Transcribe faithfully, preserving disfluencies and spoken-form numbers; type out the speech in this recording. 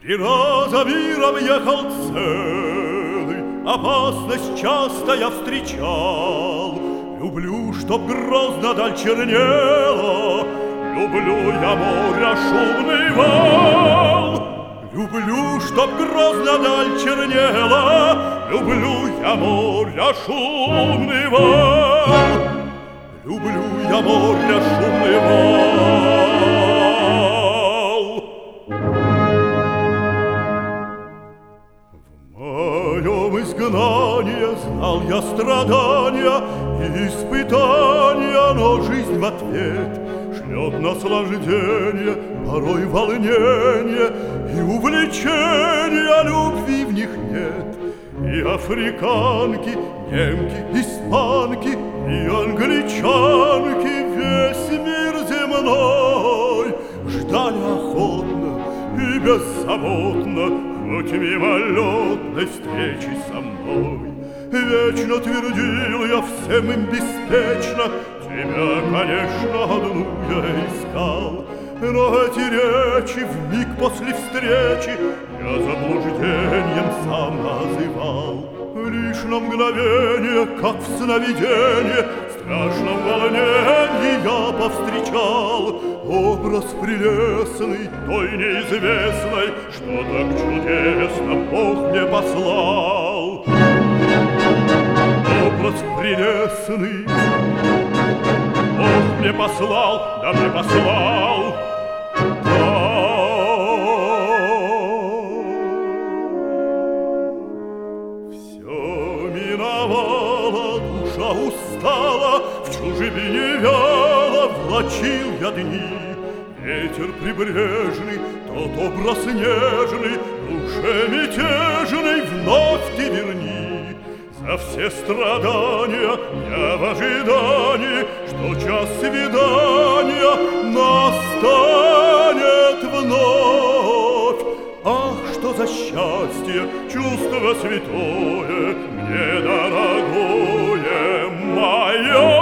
Три раза миром ехал целый, опасность часто я встречал. Люблю, чтоб грозно даль чернела, люблю я моря шумный вал. Люблю, чтоб грозно даль чернела, люблю я моря шумный вал. Люблю я моря шумный вал. В моем изгнании знал я страдания и испытания, но жизнь в ответ шлет наслаждение, порой волнение и увлечения, любви в них нет. И африканки, немки, испанки, и англичанки весь мир земной ждали охотно и беззаботно хоть мимолетной встречи со мной. Вечно твердил я всем им беспечно: тебя, конечно, одну я искал. Но эти речи вмиг после встречи я заблуждением сам называл. Лишь на мгновение, как в сновидении, в страшном волнении я повстречал образ прелестный той неизвестной, что так чудесно Бог мне послал. Образ прелестный Бог мне послал, да мне послал. Душа устала, в чужбине вяло влачил я дни. Ветер прибрежный, тот образ нежный, душе мятежной вновь ты верни. За все страдания я в ожидании, что час свидания настанет вновь. Ах, что за счастье, чувство святое, мне дорогое мое!